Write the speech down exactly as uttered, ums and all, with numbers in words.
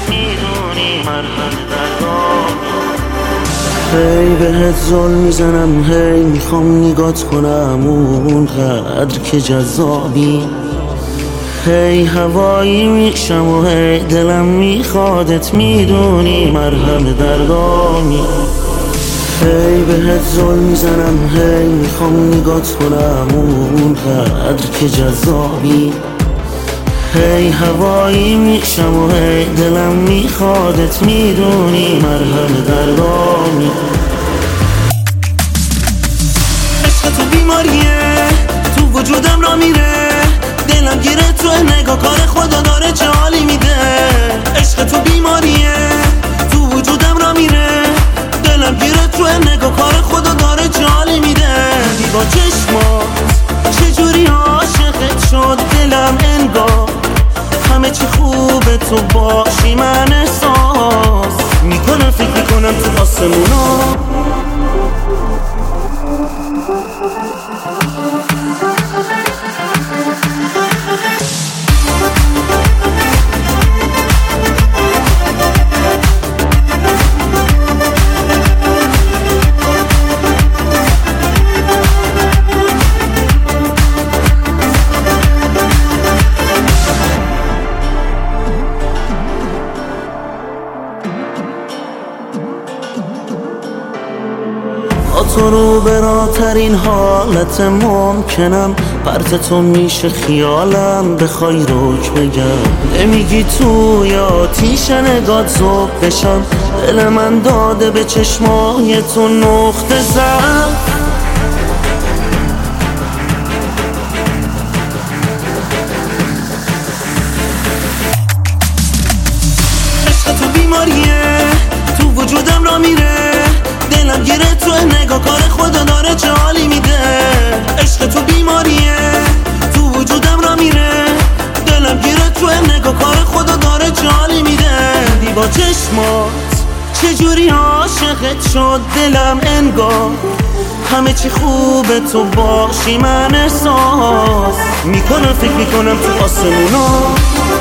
میدونی مرهم دردانی. هی بهت ظلم میزنم، هی میخوام نگات کنم اونقدر که جذابی. هی هوایی میشم و هی دلم میخوادت، میدونی مرهم دردانی. هی بهت ظلم میزنم، هی میخوام نگات کنم اونقدر که جذابی. هی هوایی میشم و هی دلم میخوادت، میدونی مرهم دردانی. عشق تو بیماریه، تو وجودم را میره، دلم گیره تو نگاه، کار خدا داره چه حالی میده. عشق تو بیماریه، تو وجودم را میره، دلم گیره تو نگاه، کار خدا داره چه حالی میده. با چشمات چجوری عاشقت شد دلم انگار، همه چی خوبه تو باشی، من احساس میکنم، فکر میکنم تو آسمونا. تو رو براترین حالت ممکنم، پرت تو میشه خیالم، بخوای روک بگم نمیگی تو یا تیش نگات زوب بشم. دل من داده به چشمای تو نقطه زد. عشق تو بیماریه، تو وجودم را میره، دلم گیره تو نگاه، کار خدا داره چه حالی میده. عشق تو بیماریه، تو وجودم را میره، دلم گیره تو نگاه، کار خدا داره چه حالی میده. با چشمات چجوری عاشقت شد دلم انگار، همه چی خوبه تو باشی، من احساس میکنم، فکر میکنم تو آسمونا.